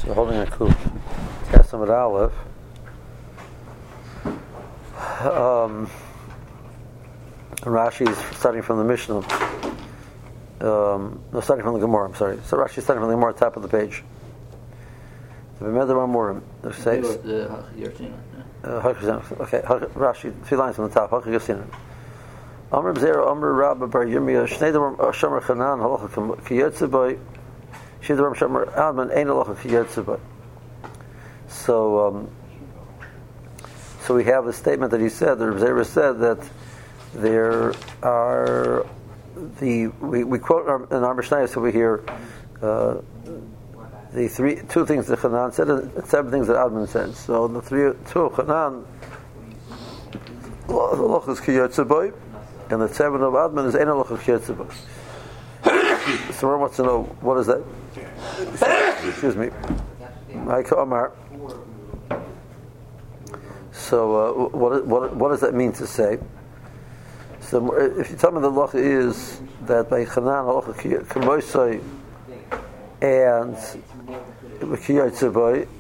So holding a coup. Testament Aleph. Rashi is starting from the Mishnah. No, starting from the Gemara. I'm sorry. So Rashi is starting from the Gemara, top of the page. The B'meder Amurim. Okay. Rashi, 2 lines from the top. Hakigasinan. Amr B'Zera, Amr Rabba Bar Yirmiyah, Shnei Davar Shomer Chanan, Halacha Kiyetzebay, Shnei Davar Shomer Adman, Ein Halacha Kiyetzebay. So we have the statement that he said, that B'Zera said that there are we quote in our Mishnayos over here the two things that Chanan said and 7 things that Adman said. So the two of Chanan, Halacha is Kiyetzebay, and the 7 of Adman is Ein Halacha Kiyetzebay. So one wants to know, what is that? Excuse me. Amar. So what does that mean to say? So if you tell me the halacha is that by Chanan halacha Kamoisai and Kiyetzebay,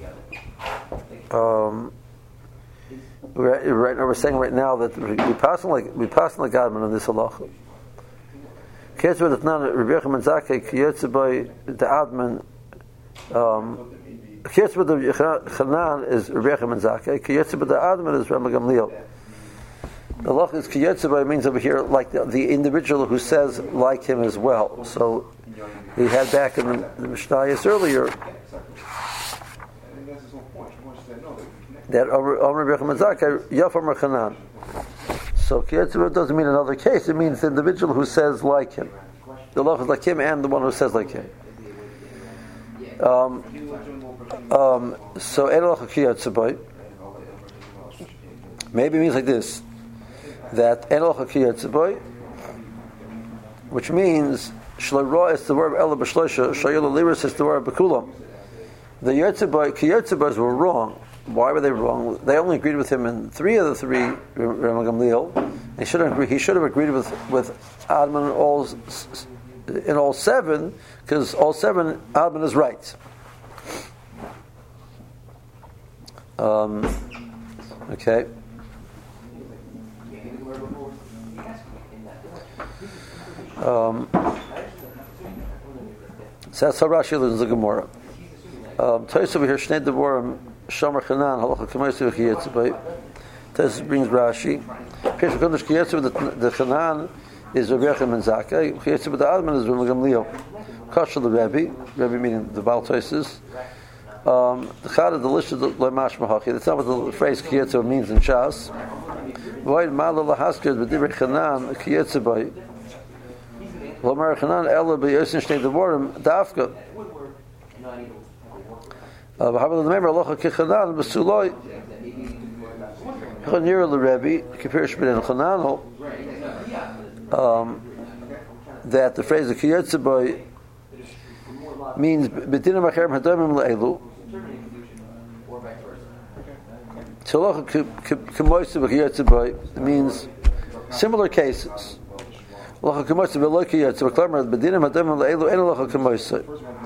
right now we're saying right now that we pass on like Adman on this halacha. Kiyetzebay that nan Rebbe Yochanan Zakei Kiyetzebay the Adman. Kiyetzebay the Chanan is Rebbe Yochanan Zakei. Kiyetzebay the Adman is Rambam Gamliel. The halacha is Kiyetzebay means over here like the individual who says like him as well. So we had back in the Mishnayos earlier that Omer Rebbe Yochanan Zakei Yafam Chanan. So Kiyetzebay doesn't mean another case; it means the individual who says like him. The halacha is like him and the one who says like him. So Ein Halacha Kiyetzebay maybe means like this, that Ein Halacha Kiyetzebay, which means Shlo Ra is the word Ela B'Shloisha, Shayil Liris is the word B'Kulam. The Kiyetzebas were wrong. Why were they wrong? They only agreed with him in 3 of the 3 Rambam Gamliel. He should have agreed with Adman in all 7, because all 7 Adman is right. Okay. So that's how Rashi learns the Gemara. Tais over here, Shnei Devorim, Shomer Chanan, Halacha Kamoisei Kiyetzebay. Tais brings Rashi. Pirush Kodesh Kiyetzebay, the Chanan is Rebbe Yochanan Zakei. Kiyetzebay the Adman is Rambam Gamliel. Kasher the Rebbe meaning the Baal Toises. The Chad of the list of the Lemash Mahachi. That's not what the phrase Kiyetzebay means in Shas. Void Mala Lahaskir B'Divrei Chanan Kiyetzebay. Lomar Chanan Ela B'Yosin Shnei Devorim Dafka. V'Habel L'Meimer Alocha Kichanan B'Suloi Chanir L'Rebbe Kipirish B'Den Chananel, that the phrase of Kiyetzebay means B'Dinim Acherim Hadomim L'Elu Tzolocha K'moisei B'Kiyetzebay means similar cases. Alocha K'moisei V'Lo Kiyetzebay Klamer B'Dinim Hadomim L'Elu Ein Alocha K'moisei.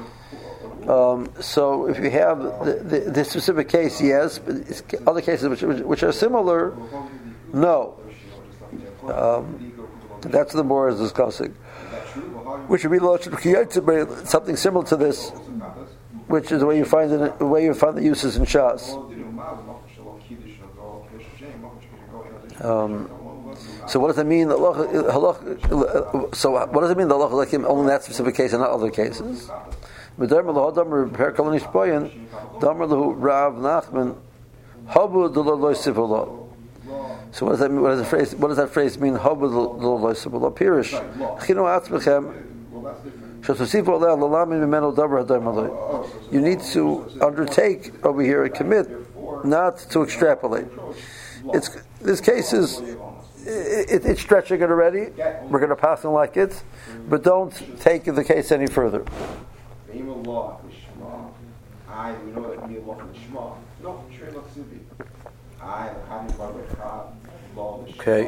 So if you have the specific case, yes, but other cases which are similar, no. That's what the Gemara is discussing. Which would be something similar to this, which is the way you find the uses in Shas. So what does it mean? So what does it mean? The halacha like him only in that specific case and not other cases? So what does that mean? What does that phrase mean? You need to undertake over here a commit, not to extrapolate. This case is it's stretching it already. We're going to pass on like it, but don't take the case any further. Okay.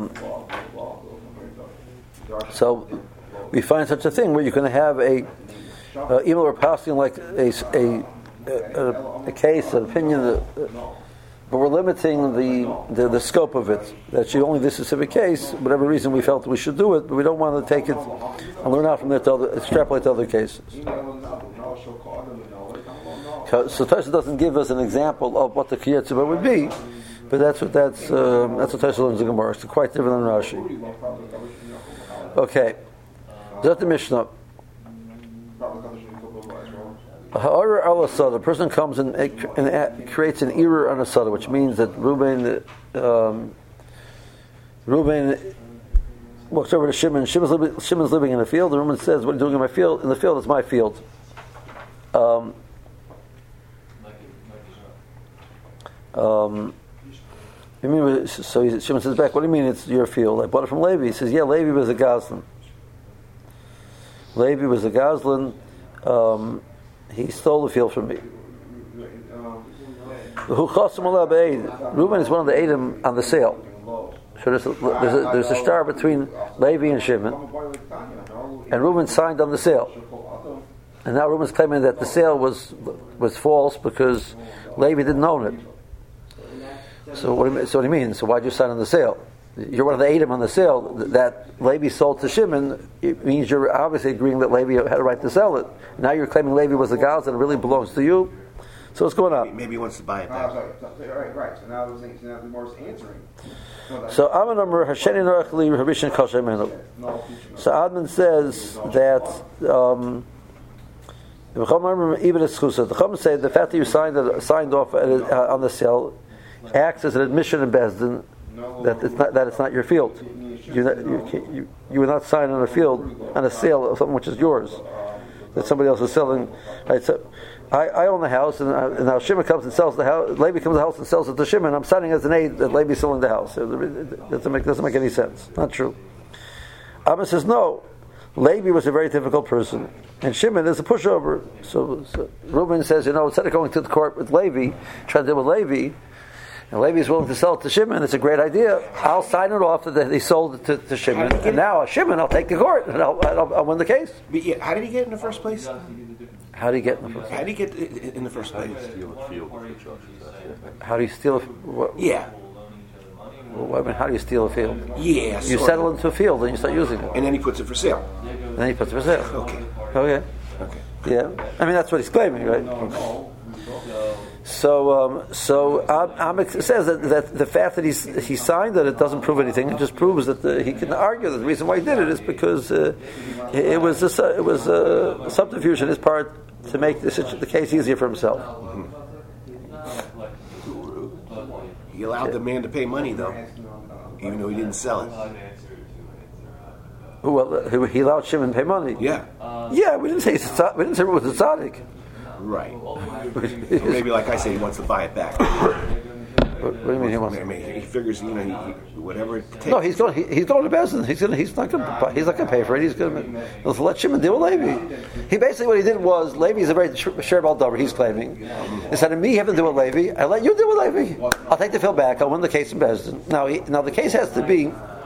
So we find such a thing where you can have even we're passing like a a case, an opinion, but we're limiting the scope of it. That only this specific case, whatever reason we felt we should do it, but we don't want to take it and learn out from there to extrapolate to other cases. So Tosha doesn't give us an example of what the Kriyat Tzibah would be, but that's what Tosha learns in Gemara. It's quite different than Rashi. Okay, that's the Mishnah. The person comes and creates an error on a sada, which means that Reuben walks over to Shimon. Shimon's living in a field. The Reuben says, "What are you doing in my field? In the field, it's my field." So Shimon says back, "What do you mean it's your field? I bought it from Levi." He says, "Yeah, Levi was a Goslin. Levi was a Goslin. He stole the field from me." Reuben is one of the Edom on the sale. So there's a star between Levi and Shimon, and Reuben signed on the sale. And now Reuben's claiming that the sale was false because Levi didn't own it. So what do you mean? So why'd you sign on the sale? You're one of the Edom on the sale that Levi sold to Shimon. It means you're obviously agreeing that Levi had a right to sell it. Now you're claiming Levi was the Gaz and it really belongs to you. So what's going on? Maybe he wants to buy it back. Right. So now the Gemara's answering. So Amanamar Hasheni Norachli Habishin Kal Shemenu. So Adman says that the Chum say the fact that you signed off on the sale acts as an admission in Bezdin that it's not your field. You would not sign on a field on a sale of something which is yours, that somebody else is selling. Right? So I own the house, and now Shimon comes and sells the house. Levi comes to the house and sells it to Shimon. I'm signing as an aid that Levi's selling the house. It doesn't make any sense. Not true. Amma says no. Levi was a very difficult person, and Shimon is a pushover. So Reuben says, instead of going to the court with Levi, trying to deal with Levi, and Levi is willing to sell it to Shimon, it's a great idea. I'll sign it off that he sold it to Shimon, and now Shimon, I'll take the court, and I'll win the case. But yeah, how did he get in the first place? How do you get in the first place? How do you get in the first place? How do you steal Yeah. how do you steal a field? Yeah. You settle into a field and you start using it. And then he puts it for sale. And then he puts it for sale. Okay. Yeah. I mean, that's what he's claiming, right? Okay. So Amek says that the fact that he signed that it doesn't prove anything. It just proves that he can argue that the reason why he did it is because it was a subterfuge on his part to make the case easier for himself. He allowed the man to pay money, though, even though he didn't sell it. Well, he allowed Shimon to pay money. Yeah. Yeah, we didn't say it was a tzaddik. Right. Maybe, like I say, he wants to buy it back. What do you mean he wants? I mean, he figures, whatever it takes. No, he's going to Bezdin. He's not going to pay for it. He'll let Shimon deal with Levi. He basically what he did was Levi's a very sherbal dover. He's claiming instead of me having to deal with Levi, I let you deal with Levi. I'll take the field back. I'll win the case in Bezdin. Now the case has to be.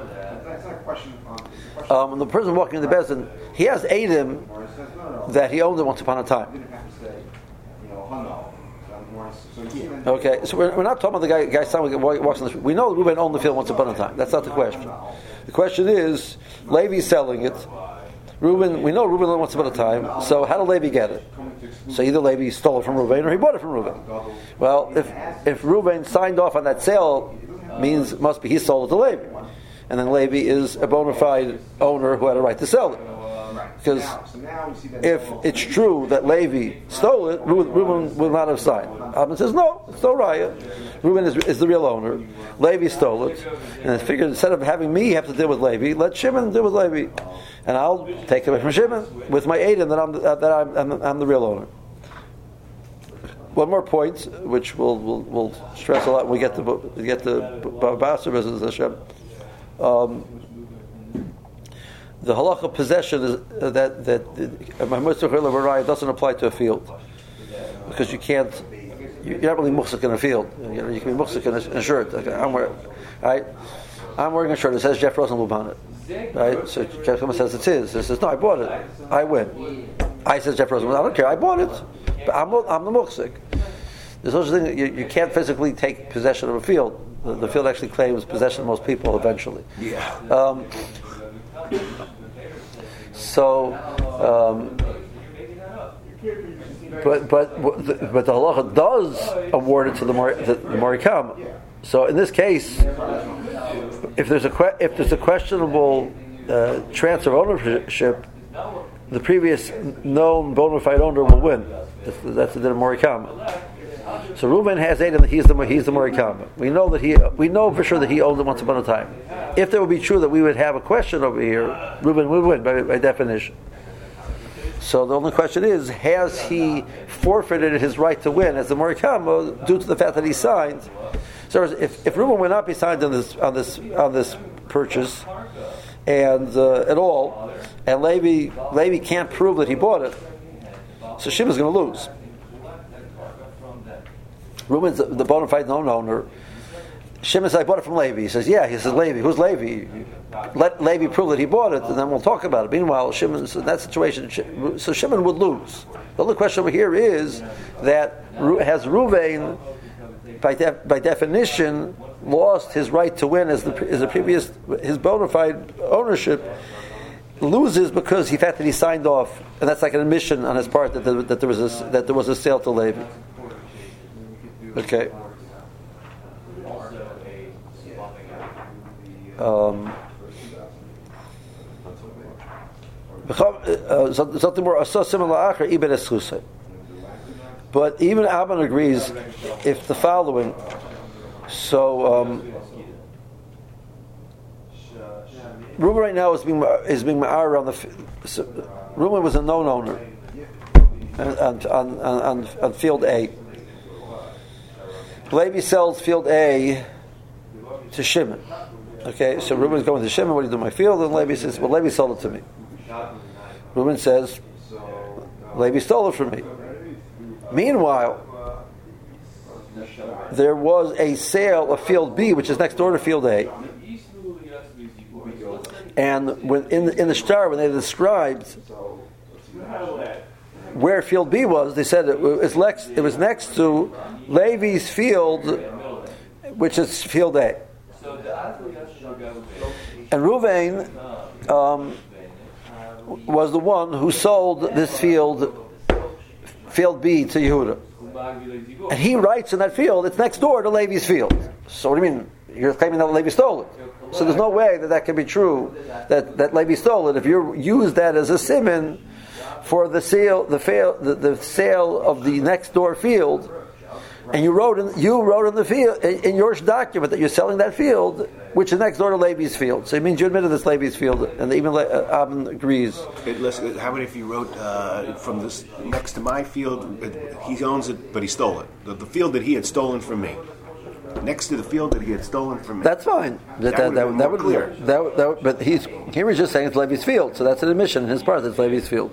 The person walking in the Bezdin, he has Edom that he owned it once upon a time. Okay, so we're not talking about the guy walks on the street. We know Reuben owned the field once upon a time. That's not the question. The question is, Levi's selling it. Reuben, we know Reuben owned it once upon a time. So how did Levi get it? So either Levi stole it from Reuben or he bought it from Reuben. Well, if Reuben signed off on that sale, must be he sold it to Levi, and then Levi is a bona fide owner who had a right to sell it. Because if it's true that Levi stole it, Reuben will not have signed. Abba says, no, it's no raya. Reuben is the real owner. Levi stole it. And I figured instead of having me have to deal with Levi, let Shimon deal with Levi. And I'll take it away from Shimon with my aid and that I'm the real owner. One more point, which we'll stress a lot when we get to Basar business, Hashem. The halacha possession is that my Mitzvah doesn't apply to a field because you're not really muhsik in a field. You can be muhsik in a shirt. Okay, I'm wearing a shirt. It says Jeff Rosenblum on it. Right? So Jeff says it's his. He says no, I bought it. I win. I says Jeff Rosenblum. I don't care. I bought it. I'm the muhsik. There's such a thing that you can't physically take possession of a field. The field actually claims possession of most people eventually. Yeah. But the halacha does award it to the morikam. So in this case, if there's a questionable transfer of ownership, the previous known bona fide owner will win. That's the din of morikam. So Reuben has eight, and he's the morikam. We know for sure that he owned it once upon a time. If there would be true that we would have a question over here, Reuben would win by definition. So the only question is, has he forfeited his right to win as the morikam due to the fact that he signed? So if Reuben would not be signed on this purchase and at all, and Levi can't prove that he bought it, so Shimon's going to lose. Reuben's the bona fide known owner. Shimon says, I bought it from Levi. He says, yeah. He says, Levi. Who's Levi? Let Levi prove that he bought it, and then we'll talk about it. Meanwhile, Shimon's in that situation, so Shimon would lose. The only question over here is that has Reuven, by definition, lost his right to win as the previous, his bona fide ownership, loses because the fact that he signed off, and that's like an admission on his part that there was a sale to Levi. Okay. But even Abban agrees if the following. So Reuben right now is being ma'ar on the. Reuben was a known owner on field A. Levi sells field A to Shimon. Okay, so Reuben is going to Shimon. What do you do in my field? And Levi says, "Well, Levi sold it to me." Reuben says, "Levi stole it from me." Meanwhile, there was a sale of field B, which is next door to field A. And when in the star, when they described where field B was, they said it was next to Levi's field, which is field A. And Reuven was the one who sold this field B to Yehuda. And he writes in that field, it's next door to Levi's field. So what do you mean? You're claiming that Levi stole it. So there's no way that can be true, that Levi stole it. If you use that as a siman for the sale of the next door field, and you wrote in the field in your document that you're selling that field, which is next door to Levi's field. So it means you admitted this Levi's field, and even Abban agrees. How about if you wrote from this next to my field, he owns it, but he stole it. The field that he had stolen from me, next to the field that he had stolen from me. That's fine. That would be clear. But he was just saying it's Levi's field, so that's an admission in his part. That's Levi's field.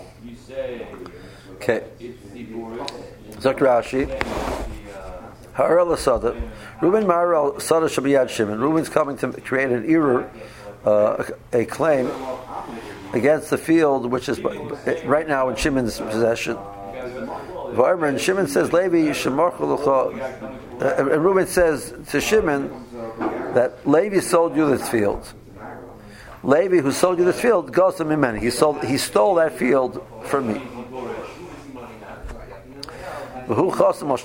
Okay. Zok Rashi. Ha'arel Sada. Reuben Ma'arel Sada Shabiyad Shimon. Reuben's coming to create an error, a claim against the field which is right now in Shimon's possession. And Shimon says, Levi and Reuben says to Shimon that Levi sold you this field. Levi, who sold you this field, goes to Mimeni. He stole that field from me. But he was one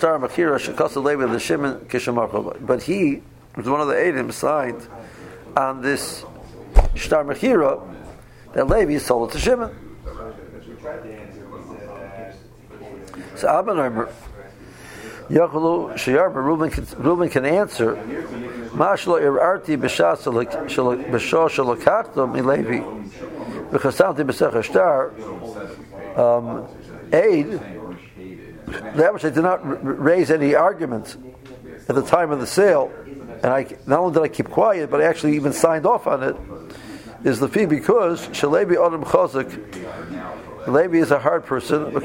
of the Eidim signed on this Shtar Mechira that Levi sold it to Shimon. So Abban Omer, Reuben can answer, Mashlo irarti b'shas shalakachto miLevi v'chasamti b'sech Shtar aid. That which I did not raise any argument at the time of the sale, and not only did I keep quiet, but I actually even signed off on it, is the fee because Shalevi Adam Chazak, Levi is a hard person, and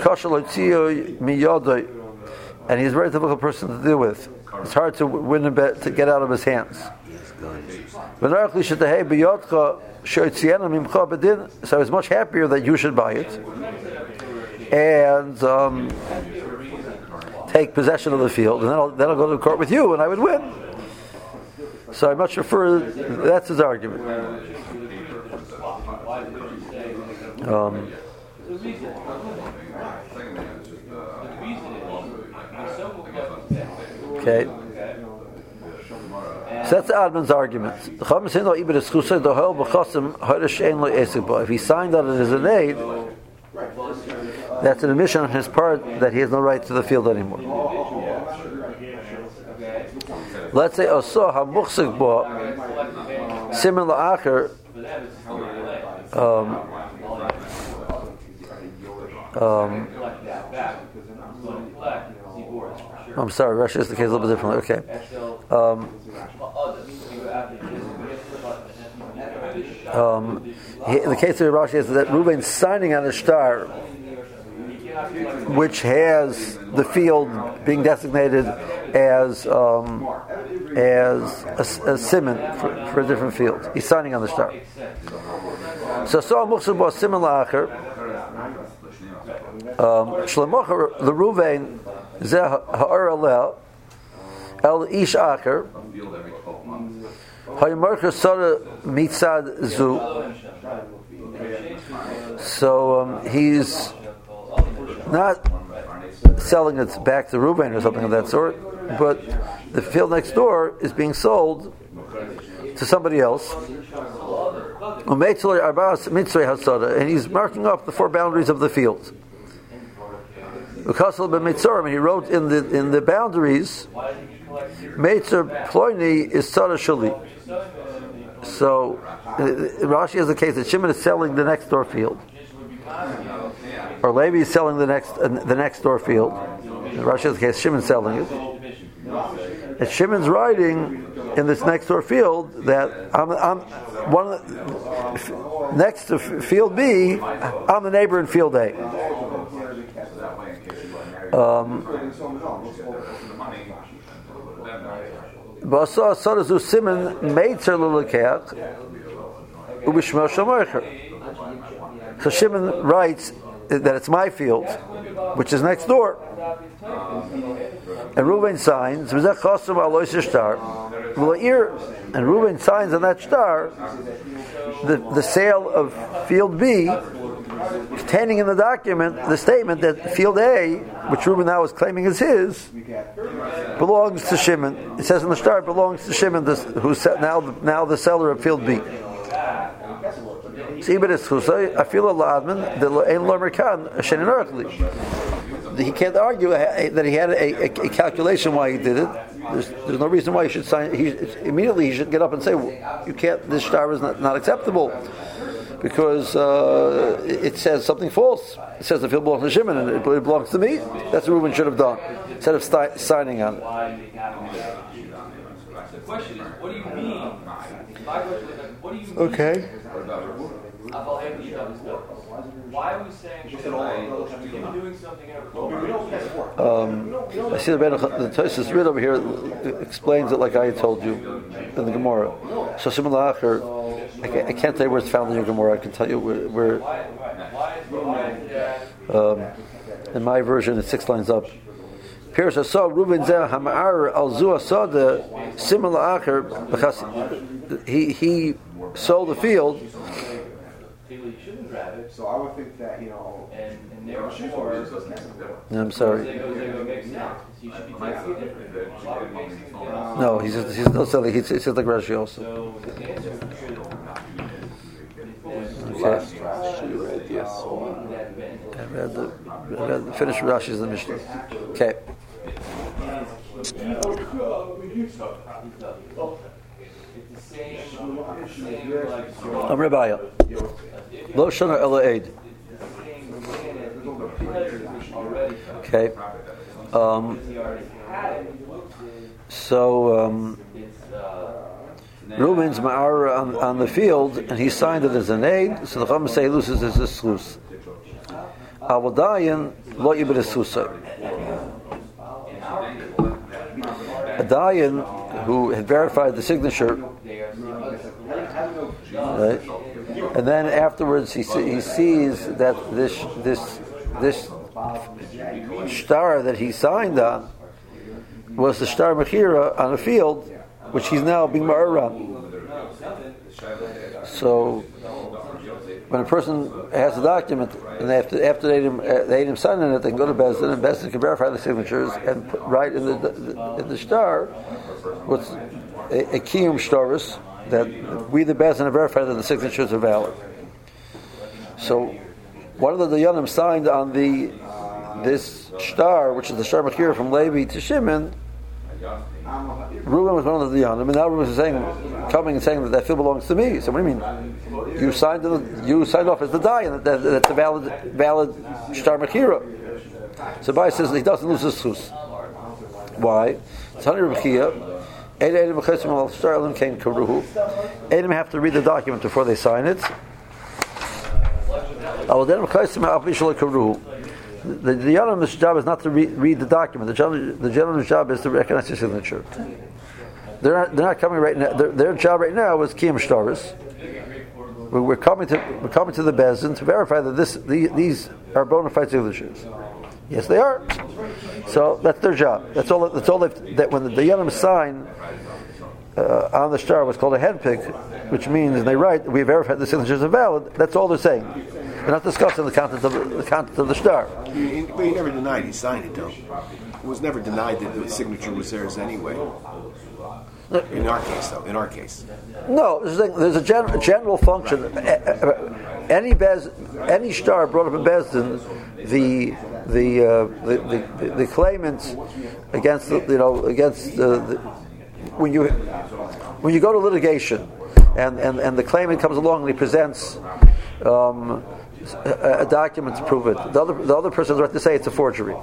he's a very difficult person to deal with. It's hard to win him to get out of his hands. So I was much happier that you should buy it. and take possession of the field, and then I'll go to court with you, and I would win. So I much prefer. That's his argument. Okay. So that's Admon's argument. If he signed on it as an aid, that's an admission on his part that he has no right to the field anymore. Let's say Oso HaMuchsik Bo Siman La'acher I'm sorry, Rashi is the case a little bit differently. Okay. The case of Rashi is that Reuven's signing on a star, which has the field being designated as a siman for a different field. He's signing on the star. So Muchsir Bo Siman La'acher Shlemocher the Reuven Zeh Ha'ar Alel El Ish Acher Hayamarcha Sara Mitzad Zu. So he's not selling it back to Reuven or something of that sort, but the field next door is being sold to somebody else. And he's marking up the four boundaries of the field. He wrote in the boundaries, Meitzer Ploini is Tzara Shali. So Rashi has the case that Shimon is selling the next door field, or Levi is selling the next door field. Rashi has the case Shimon's selling it, and Shimon's writing in this next door field that I'm one of the, next to field B, I'm the neighbor in field A. So Shimon writes that it's my field, which is next door. And Reuven signs, and Reuven signs on that star the sale of field B, containing in the document the statement that field A, which Reuven now is claiming is his, belongs to Shimon. It says in the star it belongs to Shimon, who's now the seller of field B. He can't argue that he had a calculation why he did it. There's no reason why he should sign. Immediately he should get up and say, "You can't. This star is not acceptable because it says something false. It says the field belongs to Shimon and it belongs to me." That's what Reuven should have done instead of signing on it. The question is, what do you mean? What do you mean? Okay. Why are we saying him doing something else? I see the Tosfos Rid over here explains it like I told you in the Gemara. So Siman La'acher, I can't tell you where it's found in your Gemara. I can tell you where in my version it's 6 lines up. Pirush Asah Reuven Zeh Hama'ar Al Zu Asada Siman La'acher, because he sold the field. So I would think that, and therefore, I'm sorry. No, he's not selling. He says like Rashi also. Okay. I read finish Rashi's the Mishnah. Okay. Rabbiya. Lo shana ela eid. Okay. Reuven's ma'ar on the field, and he signed it as an aid. So the Chacham say loses as a slus. Avadayin lo yibed susa. A dayan who had verified the signature, right? And then afterwards he sees that this star that he signed on was the star Mechira on a field, which he's now being ma'or on. So, when a person has a document and after they had him sign it, they can go to Bezdin, and Bezdin can verify the signatures and write in the star what's a kiyum shtaris, that we the Bezdin have verified that the signatures are valid. So, one of the Dayanim signed on this star, which is the star Mechira from Levi to Shimon. Reuben was one of the Dayanim, and now Reuben is coming and saying that field belongs to me. So what do you mean? You signed off as the Dayan, that's a valid star Mechira. So Bai says he doesn't lose his sus. Why? Tani Rebchia, Edom have to read the document before they sign it. The Dayanim's job is not to read the document. The Dayanim's job is to recognize the signature. They're not coming right now. Their job right now is kiyum shtaris. We're coming to the Bezdin to verify that these are bona fide signatures. Yes, they are. So that's their job. That's all. That when the Dayanim sign on the star, what's called a head pick, which means they write, we verified the signatures are valid. That's all they're saying. They're not discussing the content of the star. But he never denied he signed it, though. It was never denied that the signature was theirs anyway. In our case, though. In our case. No, there's a general function. Any star brought up in Bezdin, the claimants against when you go to litigation and the claimant comes along and he presents a document to prove it. The other person has the right to say it's a forgery.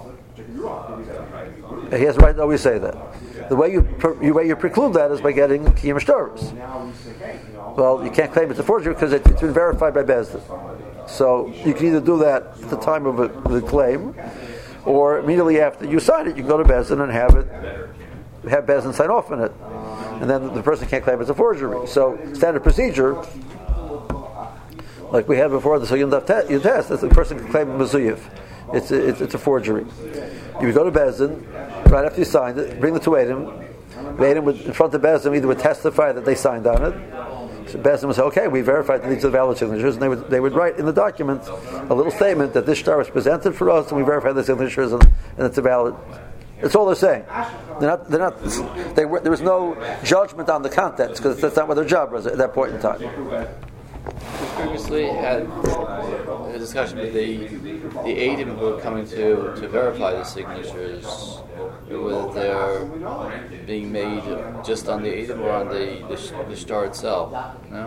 He has the right to always say that. The way you preclude that is by getting kiyum shtaris. Well, you can't claim it's a forgery because it's been verified by Bezdin. So you can either do that at the time of the claim, or immediately after you sign it, you can go to Bezdin and have Bezdin sign off on it, and then the person can't claim it's a forgery. So standard procedure, like we had before the Sugyan test, that the person can claim Mezuyev. It's a forgery. You would go to Bezdin right after you signed it, bring the two Eidim. The Eidim would, in front of Bezdin, either would testify that they signed on it. So Bezdin would say, "Okay, we verified that these are valid signatures," and they would write in the document a little statement that this star was presented for us, and we verified the signatures, and it's a valid. That's all they're saying. There was no judgment on the contents because that's not what their job was at that point in time. We previously had a discussion with the Eidim who were coming to verify the signatures, whether they're being made just on the Eidim or on the star itself. No?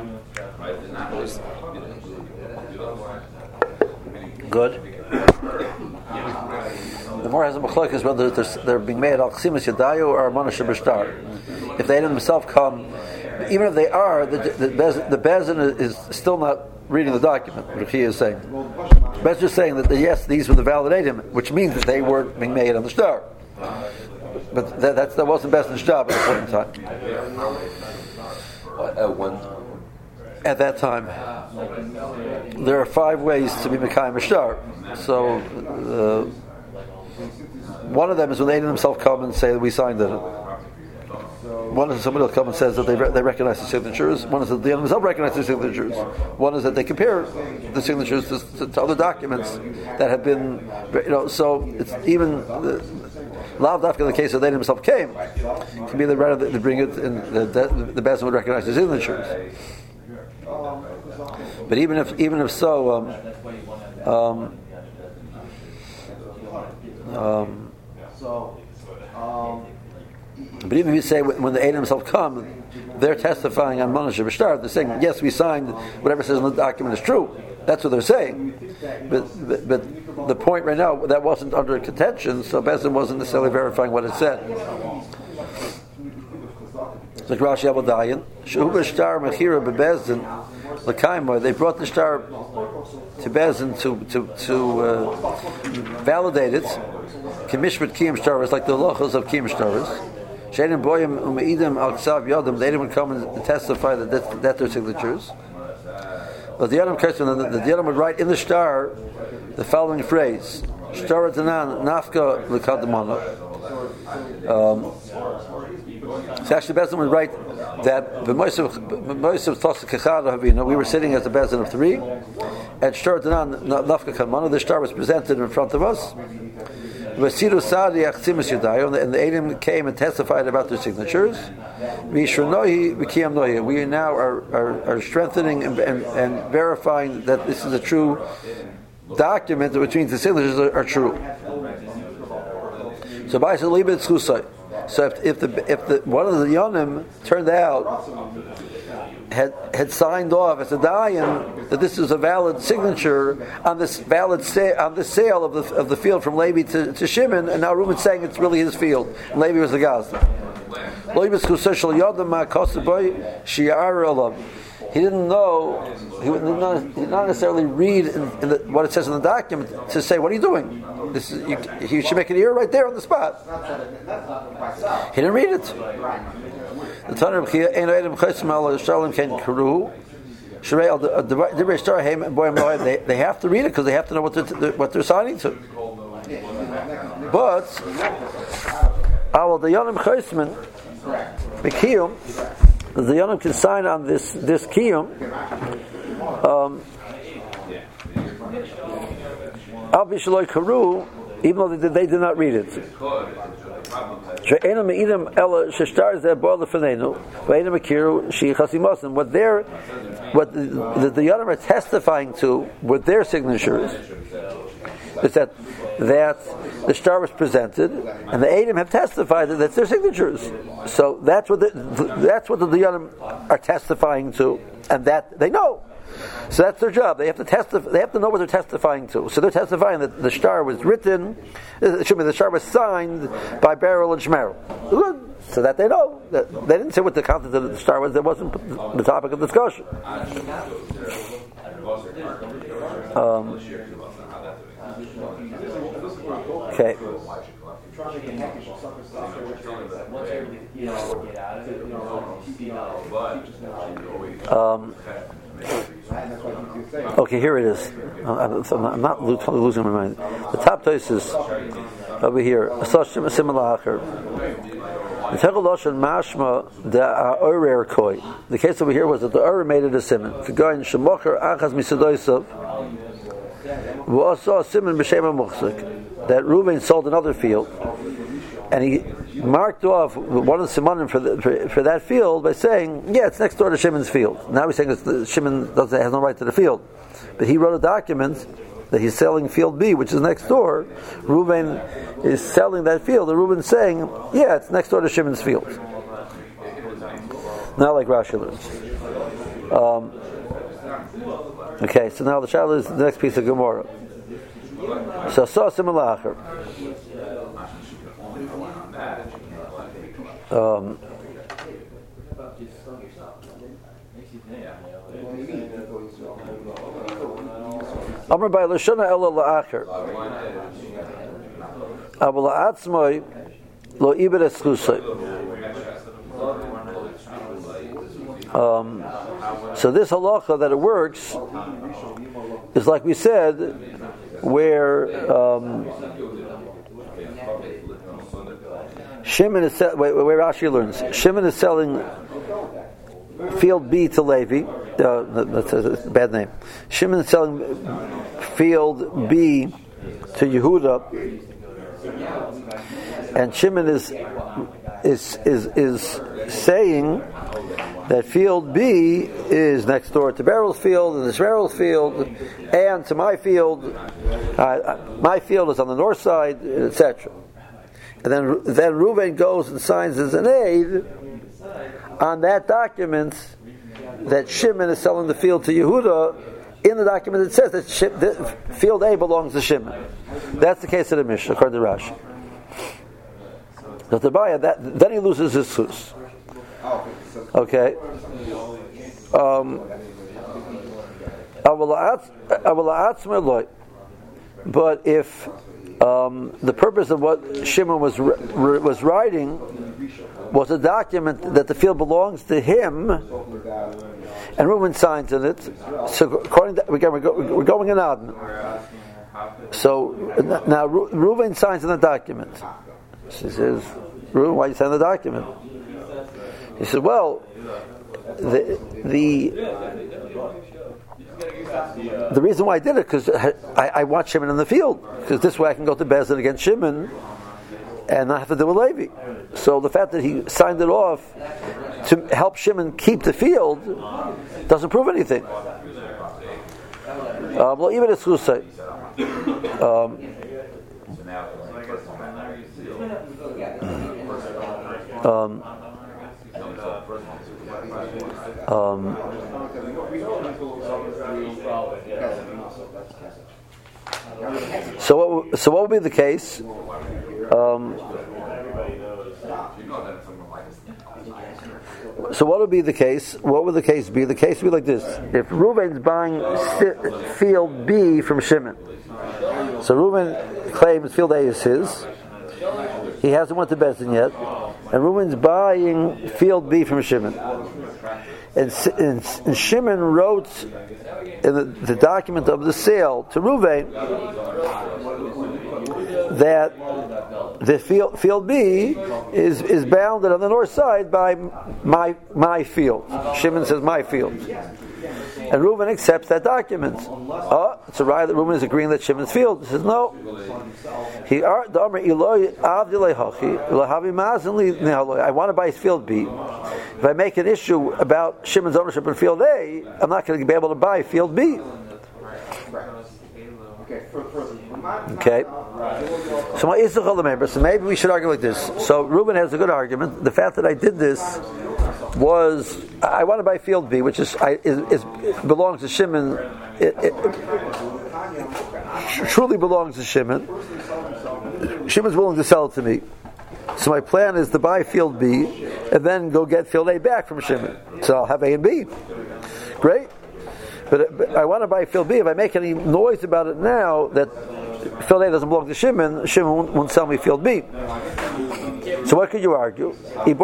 Good. The more has a machlokes whether they're being made al chsimus yadayu or manash b'shtar. If they themselves come, even if they are, the Bezdin is still not reading the document. What he is saying, Bezdin is saying that yes, these were the valid Eidim, which means that they were being made on the star. But that wasn't Bezdin's job at the point in time. At that time, there are 5 ways to be Mekayim Ashtar. So, one of them is when they themselves come and say that we signed it. One is somebody will come and says that they recognize the signatures. One is that they themselves recognize the signatures. One is that they compare the signatures to other documents that have been, so it's even Lav Dafka in the case that they themselves came. It can be the right to bring it, and the Bezdin would recognize the signatures. But even if so, but even if you say when the Eidim themselves come, they're testifying on Manash B'Shtar. They're saying, yes, we signed whatever says in the document is true. That's what they're saying. But the point right now, that wasn't under contention, so Bezdin wasn't necessarily verifying what it said. Like Rashi Abadayan, Shehu B'Shtar Mechira B'Bezdin L'Kaimah. They brought the star to Bezdin to validate it. K'mishpat Kiyum Shtaris, like the lochos of Kiyum Shtaris. Sheinim Boyim Umeidim Al Ksav Yodam. They didn't come and testify that their signatures. But the Yodam question, the Yodam would write in the star the following phrase: Shtaratanan Nafka L'Kadamana. So actually, Bezin would write that the Moisav Tosik Kechad Havina. We were sitting as a Bezin of 3, and Shtaratanan Nafka Kadamana. The star was presented in front of us. And the Eidim came and testified about their signatures. We now are strengthening and verifying that this is a true document, which means the signatures are true. So if the one of the Yonim turned out had signed off as a dayan that this is a valid signature on this sale of the field from Levi to Shimon, and now Reuben's saying it's really his field, and Levi was the Gazda. He didn't know. He did not necessarily read what it says in the document to say, "What are you doing? You should make an error right there on the spot." He didn't read it. The Tanur of Chia, "Ein Eidim Chosem Al Shalom Ken Karu." They have to read it because they have to know what they're signing to. But our the Yonim Chosman, the Kiyum, the Yonim can sign on this Kiyum. Al Bishaloi Karu, even though they did not read it. What the Yonim are testifying to with their signatures is that the star was presented, and the Eidim have testified that that's their signatures. So that's what the Yonim are testifying to, and that they know. So that's their job. They have to testify. They have to know what they're testifying to. So they're testifying that the star was written. The star was signed by Beryl and Shmerel. So that they know. That they didn't say what the content of the star was. That wasn't the topic of discussion. Okay. Okay, here it is. I'm not losing my mind. The top toast is over here. The case over here was that the Ur made it a simon. The guy in Shemocher Achaz Misadoisov was also a simon b'Shem Muchzik that Reuven sold another field, and he marked off one of the simonim for that field by saying, "Yeah, it's next door to Shimon's field." Now he's saying Shimon has no right to the field, but he wrote a document that he's selling field B, which is next door. Reuven is selling that field, and Reuven's saying, "Yeah, it's next door to Shimon's field." Not like Rashi learns. Okay, so now the shadow is the next piece of Gemara. So saw similar. Amar by Lashana Ella La'acher. Abu La'atzmai Lo Ibed Eschusay. So this halacha that it works is like we said, where Shimon is where Rashi learns. Shimon is selling field B to Levi. That's a bad name. Shimon is selling field B to Yehuda, and Shimon is saying that field B is next door to Beryl's field and this Beryl's field, and to my field. My field is on the north side, etc. And then Reuven goes and signs as an aid on that document that Shimon is selling the field to Yehuda. In the document it says that field A belongs to Shimon. That's the case of the Mishnah, according to Rashi. So to buy it, then he loses his sus. Okay. But if the purpose of what Shimon was writing was a document that the field belongs to him, and Reuben signs in it, so according to we're going in Adon. So now Reuven signs in the document. She says, Reuven, why you sign the document? He said, well, the reason why I did it because I want Shimon in the field, because this way I can go to Bezdin against Shimon and not have to deal with Levi. So the fact that he signed it off to help Shimon keep the field doesn't prove anything. Well, even it's Chusay. So what would be the case? So what would be the case? What would the case be? The case would be like this: if Reuven's buying field B from Shimon, so Reuven claims field A is his. He hasn't went to Bezdin yet, and Reuven's buying field B from Shimon. And Shimon wrote in the document of the sale to Reuven that the field B is bounded on the north side by my field. Shimon says my field. And Reuven accepts that document. It's a right that Reuven is agreeing that Shimon's field. He says no. I want to buy his field B. If I make an issue about Shimon's ownership in field A, I'm not going to be able to buy field B. Okay. So maybe we should argue like this. So Reuven has a good argument. The fact that I did this was I want to buy field B, which is belongs to Shimon. It truly belongs to Shimon. Shimon's willing to sell it to me. So my plan is to buy field B and then go get field A back from Shimon. So I'll have A and B. Great. But I want to buy field B. If I make any noise about it now that field A doesn't belong to Shimon, Shimon won't sell me field B. So what could you argue? But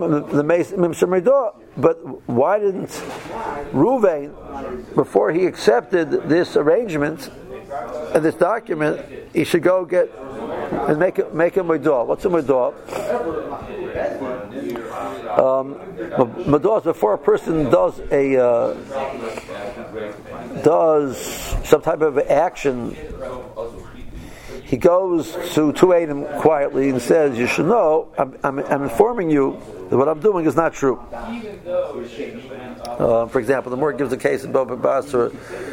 why didn't Reuven, before he accepted this arrangement and this document, he should go get and make a Modah? What's a Modah? Modah is before a person does some type of action. He goes to Eidim quietly and says, "You should know, I'm informing you that what I'm doing is not true." For example, the Mort gives a case in Baba Basra.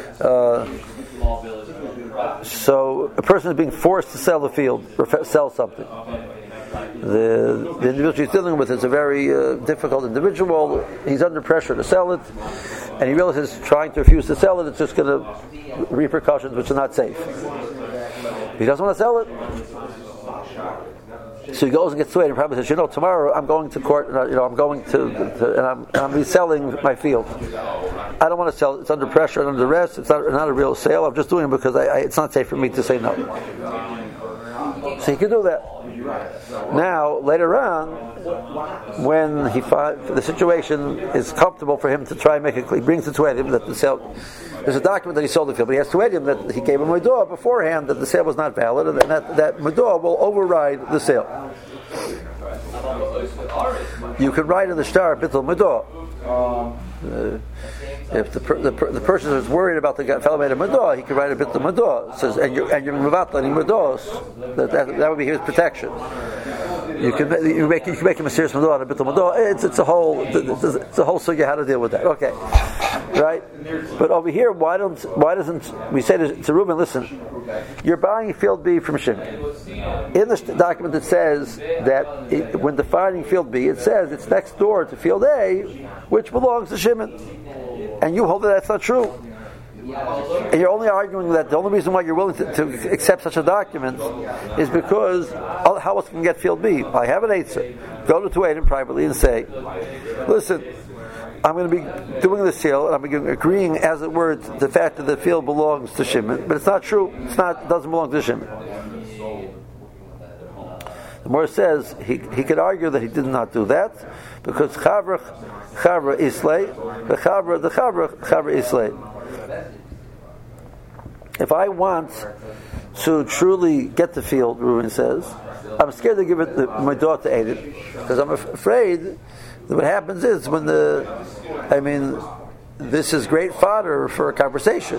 So a person is being forced to sell the field or sell something. The individual he's dealing with is a very difficult individual. He's under pressure to sell it, and he realizes trying to refuse to sell it, it's just going to repercussions which are not safe. He doesn't want to sell it, so he goes and gets to it and probably says, tomorrow I'm going to court, and I'm going to and I'm reselling my field. I don't want to sell it. It's under pressure and under arrest. It's not a real sale. I'm just doing it because it's not safe for me to say no. So he can do that. Now, later on, when the situation is comfortable for him to try and make it clear, he brings it to Edim that the sale. There's a document that he sold the field, but he has to Edim that he gave him Modah beforehand that the sale was not valid, and that Modah will override the sale. You can write in the shtar Bittul Modah. If the person is worried about the fellow made a Modah, he can write a Bittul Modah. It says, and you're Mevatlan Modos. That would be his protection. You can make him a serious Modah and a Bittul Modah. It's a whole sugya how to deal with that. Okay, right? But over here, why doesn't we say to Reuven, listen, you're buying field B from Shimon. In the document it says that when defining field B, it says it's next door to field A, which belongs to Shimon. And you hold that that's not true. And you're only arguing that the only reason why you're willing to accept such a document is because how else can you get field B? I have an Eitzah. Go to Eidim privately and say, listen, I'm going to be doing the sale and I'm agreeing, as it were, to the fact that the field belongs to Shimon, but it's not true. It doesn't belong to Shimon. The Mor says he could argue that he did not do that because Chavra Islay, the Chavra Islay. If I want to truly get the field, Reuven says, I'm scared to give it my daughter to eat it, because I'm afraid that what happens is this is great fodder for a conversation.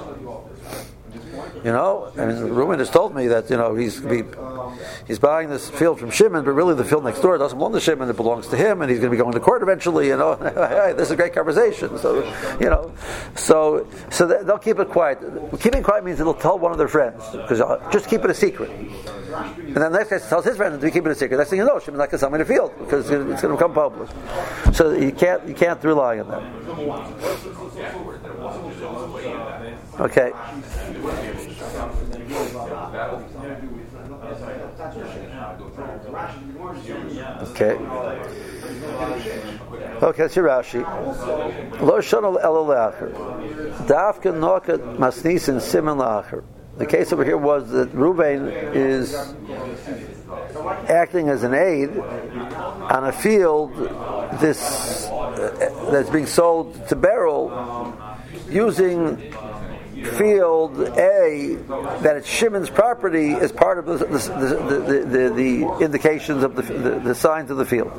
Reuven has told me that he's buying this field from Shimon, but really the field next door doesn't belong to Shimon; it belongs to him, and he's going to be going to court eventually. This is a great conversation. So they'll keep it quiet. Keeping it quiet means they'll tell one of their friends, because just keep it a secret. And then the next guy tells his friend to keep it a secret. Next thing you know, Shimon's not going to sell me the field because it's going to become public. So you can't rely on that. Okay. Okay, that's your Rashi. Lo shonol elo le'acher. Dafka nokat masnisin simen le'acher. The case over here was that Reuven is acting as an aid on a field that's being sold to Beryl, using field A that it's Shimon's property as part of the indications of the signs of the field.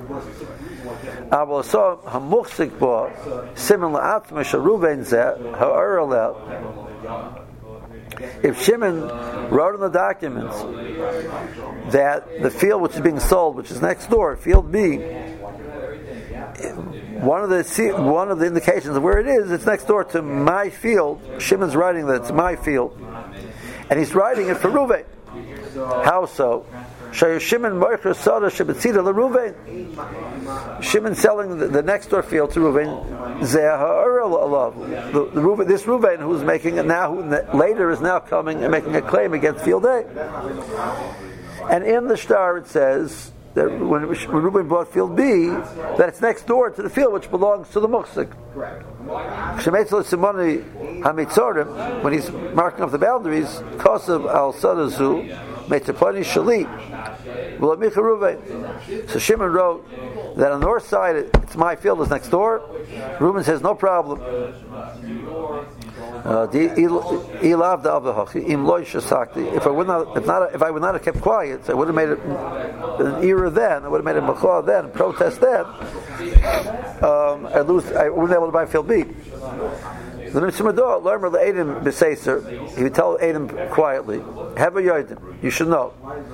If Shimon wrote in the documents that the field which is being sold, which is next door, field B, one of the indications of where it is, it's next door to my field. Shimon's writing that it's my field, and he's writing it for Reuven. How so? Shimon selling the next door field to Reuven. This Reuven who's making it now, who later is now coming and making a claim against field A. And in the star it says that when Reuben bought field B, that it's next door to the field which belongs to the Muksik. When he's marking off the boundaries, Kosev al Sadazu Metzapani Shali. So Shimon wrote that on the north side, it's my field is next door. Reuben says no problem. If I would not have kept quiet, so I would have made it an era then. I would have made it machal then, protest then. I wouldn't be able to buy field B. He would tell Adam quietly, have a yodim, you should know.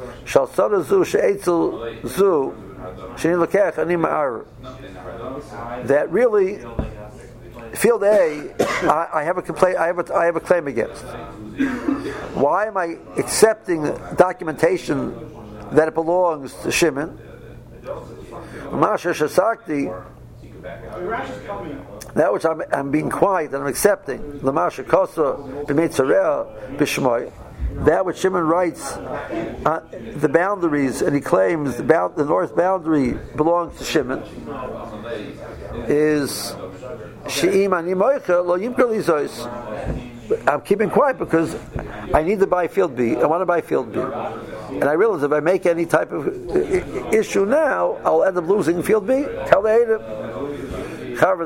That really, field A, I have a complaint. I have a claim against. Why am I accepting documentation that it belongs to Shimon? That which I'm being quiet and I'm accepting. That which Shimon writes, the boundaries, and he claims the north boundary belongs to Shimon, is I'm keeping quiet because I need to buy field B. I want to buy field B. And I realize if I make any type of issue now, I'll end up losing field B. Tell the Adam. I'm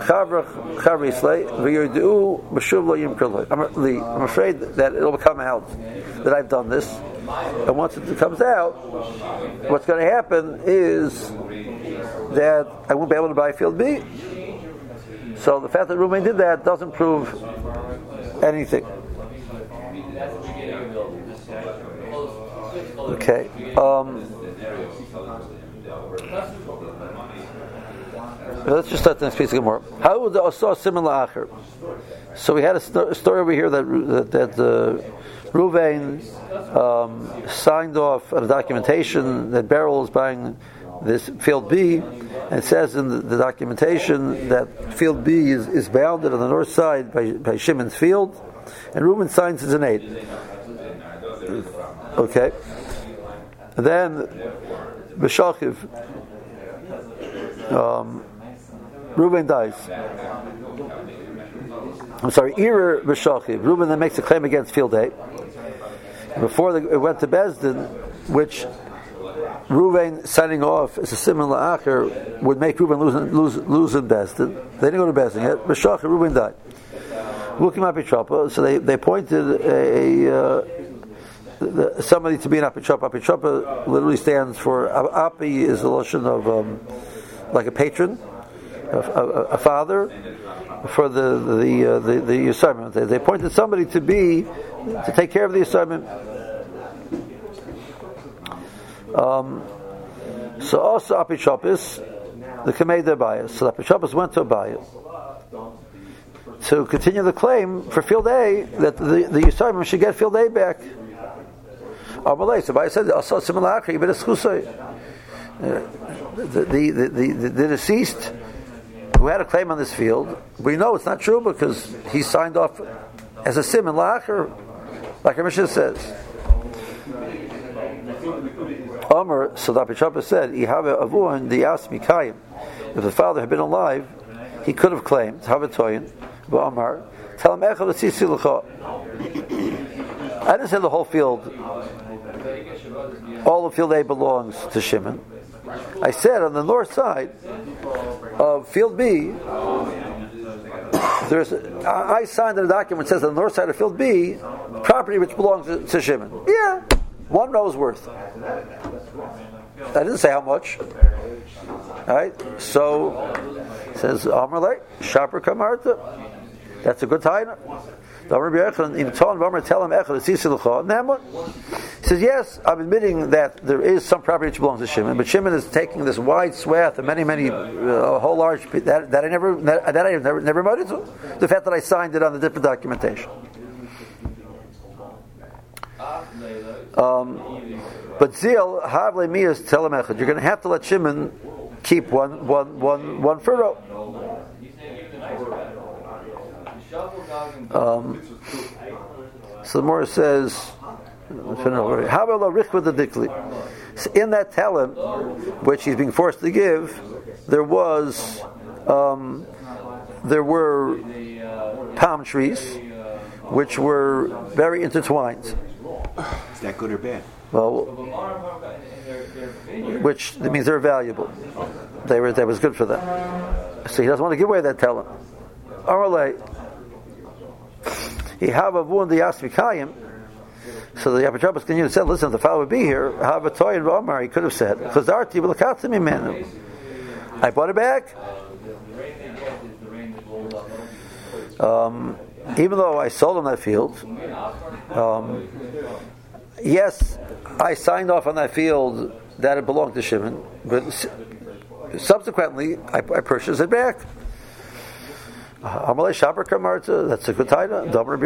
afraid that it'll come out that I've done this. And once it comes out, what's going to happen is that I won't be able to buy field B. So the fact that Reuben did that doesn't prove anything. Okay. Let's just start the next piece of Gemara. How would the Asah similar acher? So we had a story over here that Reuven signed off on a documentation that Beryl is buying this field B, and it says in the documentation that field B is bounded on the north side by Shimon's field, and Reuben signs as an aid. Okay. And then B'Shachiv, Reuben dies. I'm sorry, Ira B'Shachiv. Reuben then makes a claim against field A. Before it went to Bezdin, which Reuven signing off as a similar acher would make Reuben lose in Bezdin. They didn't go to Bezdin yet. B'Shachiv, Reuben died. So they appointed somebody to be an apichopa. Apichopa literally stands for api is the lotion of like a patron, a father for the assignment. They appointed somebody to take care of the assignment. So also apichopis, the kamei debayas. So the apichopis went to Abayah to continue the claim for field A that the Yisraelim should get field A back. So Abayah said, the deceased who had a claim on this field, we know it's not true because he signed off as a simon la'acher, like our Mishnah says. Omer, so the Apichopah said, if the father had been alive, he could have claimed, Omar, tell him, I didn't say the whole field, all of field A belongs to Shimon. I said on the north side of field B, I signed a document that says on the north side of field B, property which belongs to Shimon. Yeah, 1 row's worth. I didn't say how much. Alright, so says Amalek, Shaper Kamarta. That's a good time. He says, yes, I'm admitting that there is some property which belongs to Shimon, but Shimon is taking this wide swath of many, a whole large that I never admitted to. The fact that I signed it on the different documentation. But Zil Havle Miyas Telemechad, you're going to have to let Shimon keep one furrow. So the Morah says, in that talent which he's being forced to give, there were palm trees which were very intertwined. Is that good or bad? Well, which means they're valuable. That was good for them. So he doesn't want to give away that talent. He have a wound the Yasmikayim. So the Apichopos continued to say, listen, if the father would be here, have a toy and Omar, he could have said, because Arti will cut me, man. I bought it back. Even though I sold him that field, yes, I signed off on that field that it belonged to Shimon, but subsequently I purchased it back. Amalei Shaper Kamarta, that's a good title.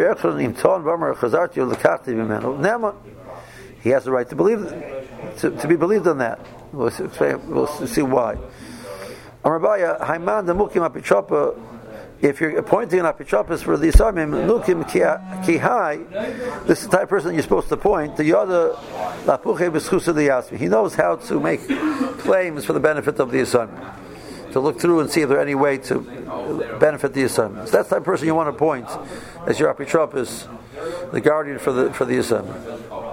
He has the right to believe, to be believed on that. We'll see why. If you're appointing an apichopis for the Yisraelim, nukim kihai, this is the type of person you're supposed to appoint. The yada lapuche b'schusa deyasmi. He knows how to make claims for the benefit of the Yisraelim, to look through and see if there's any way to benefit the Yisraelim. So that's the type of person you want to appoint as your apichopis, the guardian for the Yisraelim.